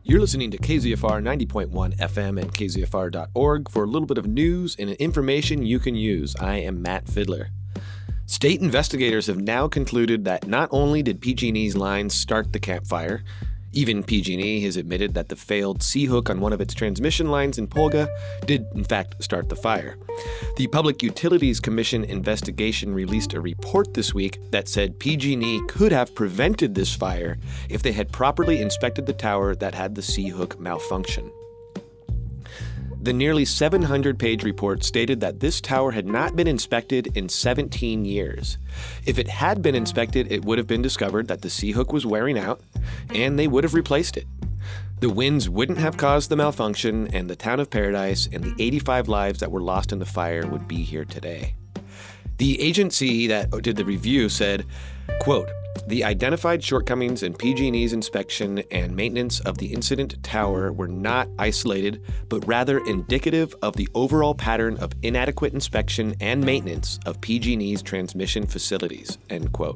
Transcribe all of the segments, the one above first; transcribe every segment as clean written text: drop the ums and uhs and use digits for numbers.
You're listening to KZFR 90.1 FM and KZFR.org for a little bit of news and information you can use. I am Matt Fidler. State investigators have now concluded that not only did PG&E's lines start the campfire, even PG&E has admitted that the failed C-hook on one of its transmission lines in Polga did in fact start the fire. The Public Utilities Commission investigation released a report this week that said PG&E could have prevented this fire if they had properly inspected the tower that had the C-hook malfunction. The nearly 700-page report stated that this tower had not been inspected in 17 years. If it had been inspected, it would have been discovered that the C-hook was wearing out, and they would have replaced it. The winds wouldn't have caused the malfunction, and the town of Paradise and the 85 lives that were lost in the fire would be here today. The agency that did the review said, quote, "The identified shortcomings in PG&E's inspection and maintenance of the incident tower were not isolated, but rather indicative of the overall pattern of inadequate inspection and maintenance of PG&E's transmission facilities," end quote.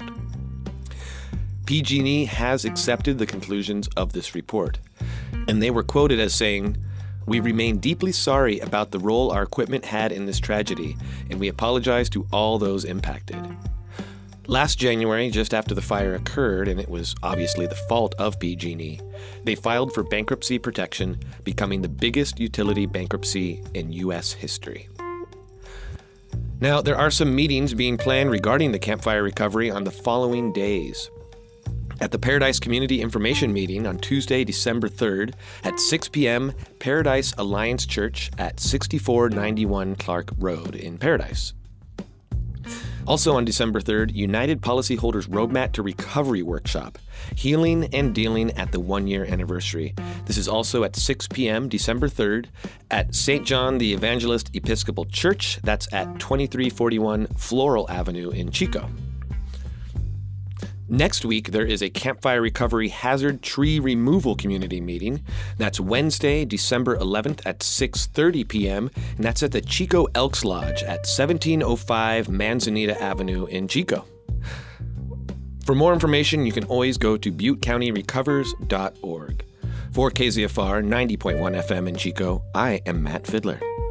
PG&E has accepted the conclusions of this report, and they were quoted as saying, "We remain deeply sorry about the role our equipment had in this tragedy, and we apologize to all those impacted." Last January, just after the fire occurred, and it was obviously the fault of PG&E, they filed for bankruptcy protection, becoming the biggest utility bankruptcy in U.S. history. Now, there are some meetings being planned regarding the campfire recovery on the following days. At the Paradise Community Information Meeting on Tuesday, December 3rd at 6 p.m., Paradise Alliance Church at 6491 Clark Road in Paradise. Also on December 3rd, United Policyholders Roadmap to Recovery Workshop, Healing and Dealing at the 1-year anniversary. This is also at 6 p.m. December 3rd at St. John the Evangelist Episcopal Church. That's at 2341 Floral Avenue in Chico. Next week, there is a Campfire Recovery Hazard Tree Removal Community Meeting. That's Wednesday, December 11th at 6:30 p.m., and that's at the Chico Elks Lodge at 1705 Manzanita Avenue in Chico. For more information, you can always go to ButteCountyRecovers.org. For KZFR 90.1 FM in Chico, I am Matt Fidler.